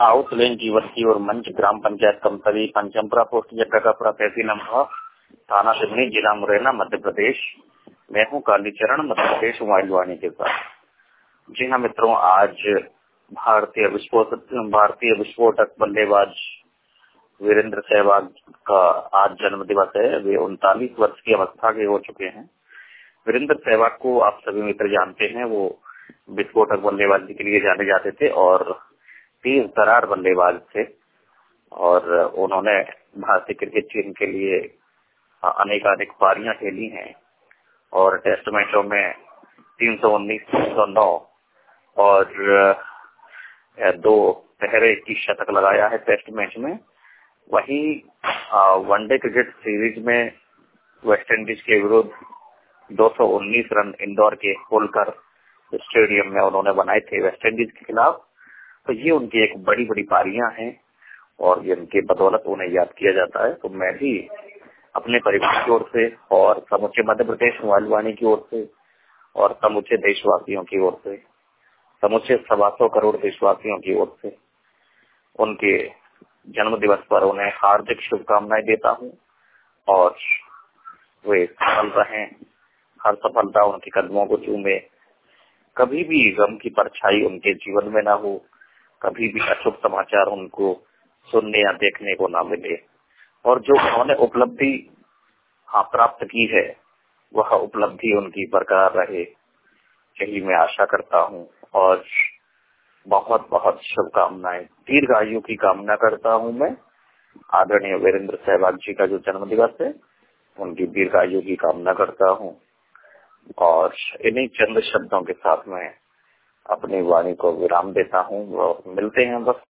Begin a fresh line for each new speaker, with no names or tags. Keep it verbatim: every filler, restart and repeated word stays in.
Out लेन जीवती और मंच ग्राम पंचायत कमतरी पंचमपुरा पोस्ट जगकापुरा तहसील अमरोहा थाना सिवनी जिला मुरैना मध्य प्रदेश। मैं हूँ कालीचरण मध्य प्रदेश मोबाइल वाणी के साथ। जी हाँ मित्रों, आज भारतीय विस्फोटक भारतीय विस्फोटक बल्लेबाज वीरेंद्र सहवाग का आज जन्म दिवस है। वे उनतालीस वर्ष की अवस्था के हो चुके हैं। वीरेंद्र सहवाग को आप सभी मित्र जानते हैं। वो विस्फोटक बल्लेबाजी के लिए जाने जाते थे और तेज तरार बल्लेबाज थे और उन्होंने भारतीय क्रिकेट टीम के लिए अनेकानेक पारियां खेली हैं और टेस्ट मैचों में तीन सौ उन्नीस, तीन सौ नौ और दो पहरे की शतक लगाया है टेस्ट मैच में। वहीं वनडे क्रिकेट सीरीज में वेस्ट इंडीज के विरुद्ध दो सौ उन्नीस रन इंदौर के होलकर स्टेडियम में उन्होंने बनाए थे वेस्ट इंडीज के खिलाफ। तो ये उनकी एक बड़ी बड़ी पारियां हैं और ये उनके बदौलत उन्हें याद किया जाता है। तो मैं भी अपने परिवार की ओर से और समूचे मध्य प्रदेश मोबाइल वाणी की ओर से और समूचे देशवासियों की ओर से, समूचे सवा सौ करोड़ देशवासियों की ओर से उनके जन्म दिवस पर उन्हें हार्दिक शुभकामनाएं देता हूँ और वे सफल रहें, हर सफलता उनके कदमों को चूमे, कभी भी गम की परछाई उनके जीवन में ना हो, कभी भी अशुभ समाचार उनको सुनने या देखने को ना मिले और जो उन्होंने उपलब्धि हाँ प्राप्त की है वह उपलब्धि उनकी बरकरार रहे, यही मैं आशा करता हूँ और बहुत बहुत शुभकामनाएं, दीर्घायु की कामना करता हूँ। मैं आदरणीय वीरेंद्र सहवाग जी का जो जन्म दिवस है उनकी दीर्घायु की कामना करता हूँ और इन्हीं चंद शब्दों के साथ मैं अपनी वाणी को विराम देता हूँ। मिलते हैं बस